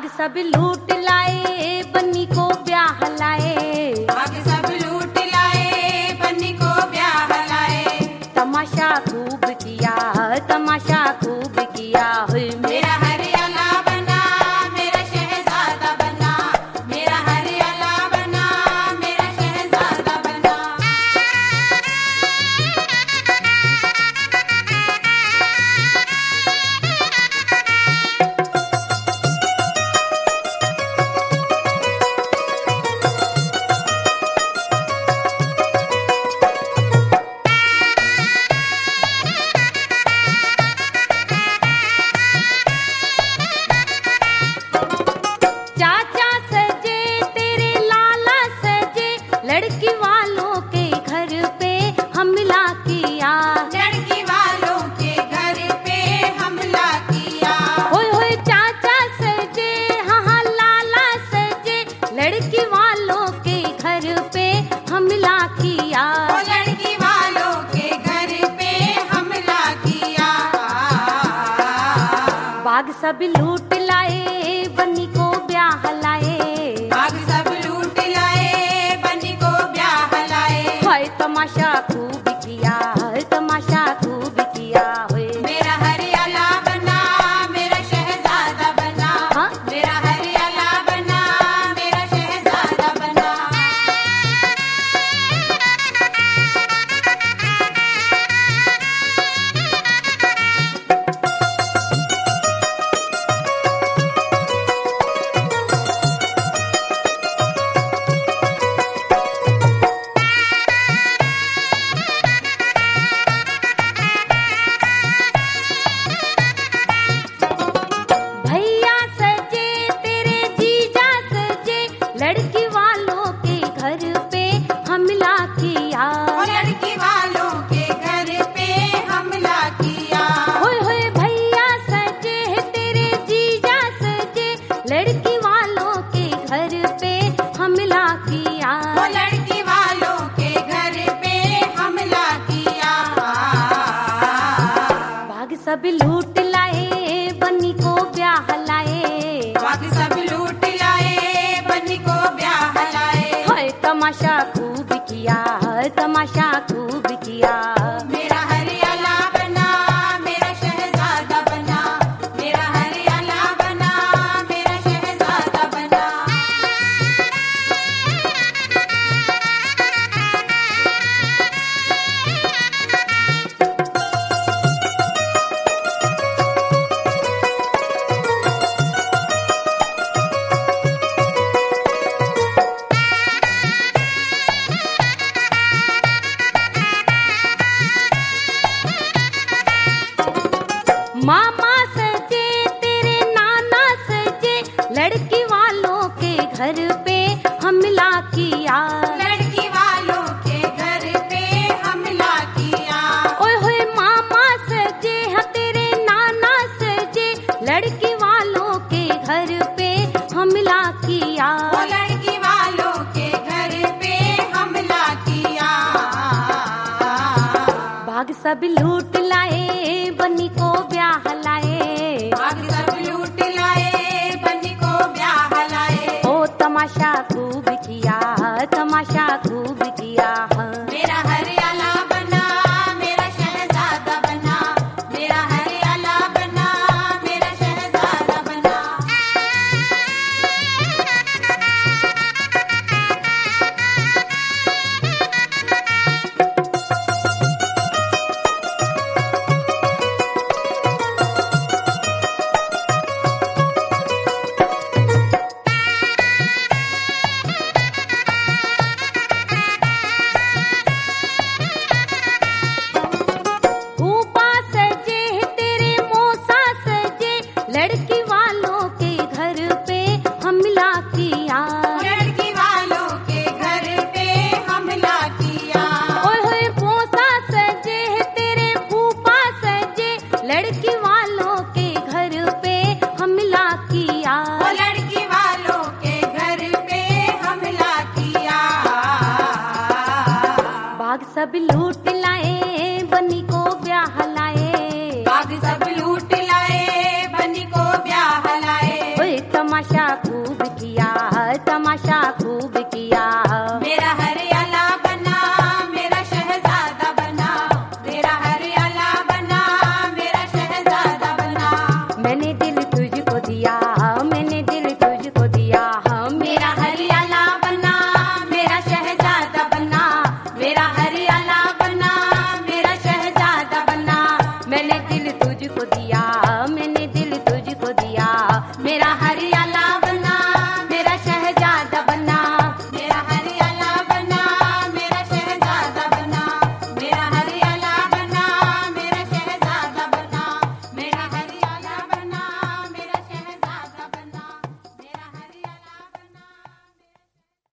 सब लूट लाए बन्नी को ब्याह लाए, बाग सब लूट लाए बन्नी को ब्याह लाए। तमाशा खूब किया, तमाशा खूब किया। मेरा हरियाला बना, मेरा शहजादा बना, मेरा हरियाला बना, मेरा शहजादा बना। चाचा सजे तेरे लाला सजे, लड़की वालों के घर पे हमला किया, लड़की वालों के घर पे हमला किया। होए होए चाचा सजे, हाँ हाँ लाला सजे, लड़की वालों के घर पे हमला किया। वो लड़की वालों के घर पे हमला किया। बाग सब लूट लाए बन्नी को ब्याह लाए, बाग सब लूट लाए बन्नी को ब्याह लाए। हाय तमाशा खूब किया, तमाशा खूब किया। होए मेरा हरियाला बना, मेरा शहजादा बना, हाँ? मेरा हरियाला बना, मेरा शहजादा बना। भैया सजे तेरे जीजा सजे, लड़की वालों के घर पे हमला किया। वो लड़की वालों के घर पे हमला किया। होए होए भैया सजे तेरे जीजा सजे, लड़की वालों के घर पे हमला किया। वो लड़की वालों के घर पे हमला किया। बाग सब लूट लाए बन्नी को ब्याह लाए, बाग सब लूट लाए बन्नी को ब्याह लाए। हाय तमाशा खूब किया, तमाशा खूब किया। मेरा हरियाला बना, मेरा शहजादा बना, मेरा हरियाला बना, मेरा शहजादा बना। मामा सजे तेरे नाना सजे, लड़की वालों के घर पे हमला किया। लड़की वालों के घर पे हमला किया। ओए होए मामा सजे हाँ तेरे नाना सजे, लड़की वालों के घर पे हमला किया। वो लड़की वालों के घर पे हमला किया। बाग सब लूट लाए बन्नी को ब्याह लाए, बाग सब लूट लाए बन्नी को ब्याह लाए। ओ तमाशा खूब किया, तमाशा खूब किया। मेरा हरियाला बना, मेरा शहजादा बना, मेरा हरियाला बना, मेरा शहजादा बना। फूफा सजे तेरे मौसा सजे, लड़की वालों के घर पे हमला किया। लड़की वालों के घर पे हमला किया। ओए होए मौसा सजे तेरे फूफा सजे, लड़की वालों के घर पे हमला किया। वो लड़की वालों के घर पे हमला किया। बाग सब लूट लाए बन्नी को ब्याह लाए, बाग सब लूट लाए बन्नी को ब्याह लाए। ओए तमाशा हरिया